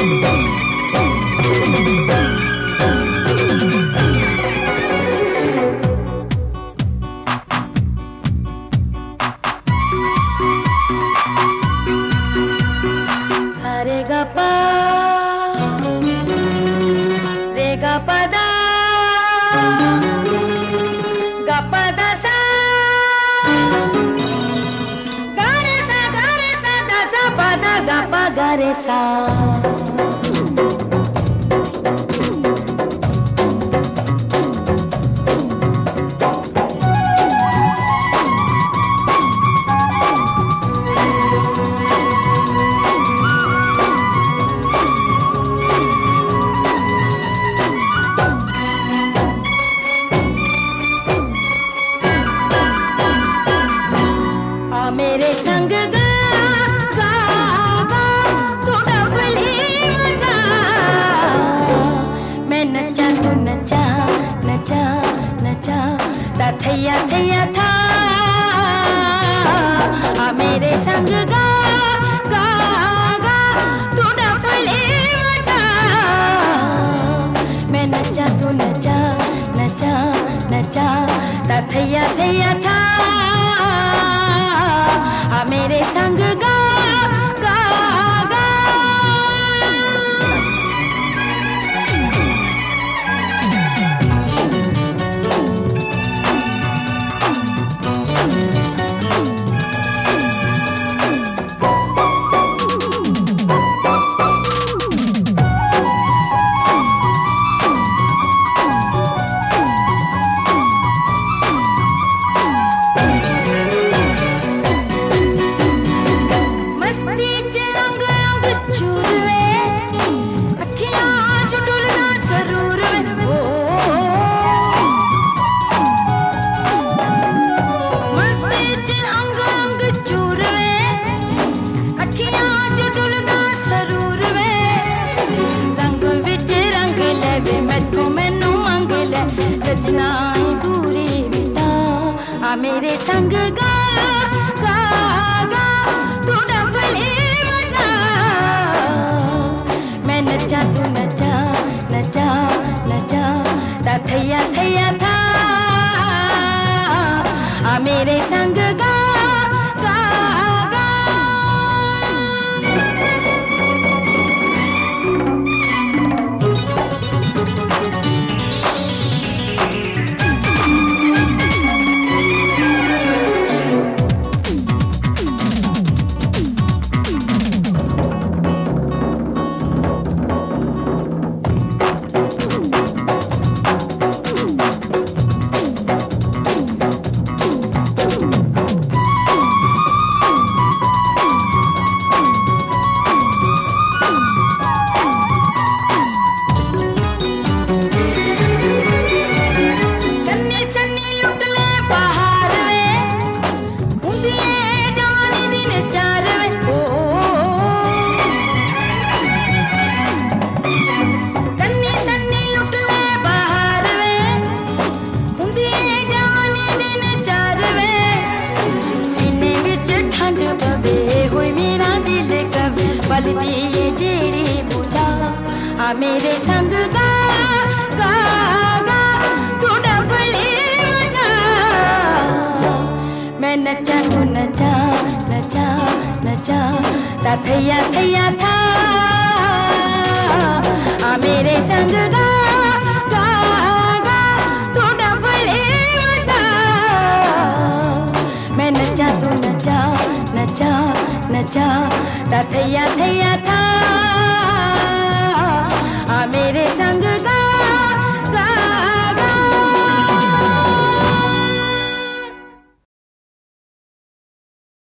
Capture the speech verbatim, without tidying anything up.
मेरे संग गा गा गा तू डबली बजा, मैं नचा तू नचा नचा नचा ता थैया थैया था। आ मेरे संग गा गा गा तू डबली बजा, मैं नचा तू नचा नचा नचा ता थैया थैया था। आ मेरे संग गा गा गा। आ मेरे संग गा गा गा तू डबली बजा, मैं नचा तू नचा नचा नचा ता थैया थैया था। आ मेरे संग गा गा गा। जेड़ी बुझा आ मेरे संग गा गा गा तू डबली बजा, मैं नचा तू नचा नचा नचा ता थैया थैया था। आ मेरे संग गा गा गा तू डबली बजा, मैं नचा तू नचा नचा नचा ता थैया थैया था।